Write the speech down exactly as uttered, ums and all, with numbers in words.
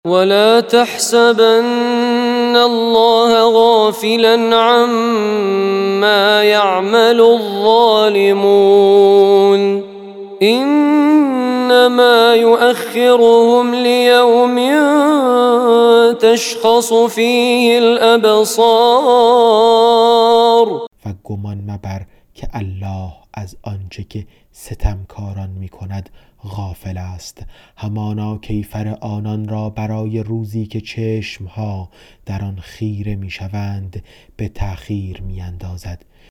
ولا تحسبن الله غافلا عما يعمل الظالمون إنما يؤخرهم ليوم تشخص فيه الأبصار. و گمان مبر که الله از آنچه که ستمکاران می کند غافل است، همانا کیفر آنان را برای روزی که چشمها در آن خیره می شوند به تأخیر می اندازد.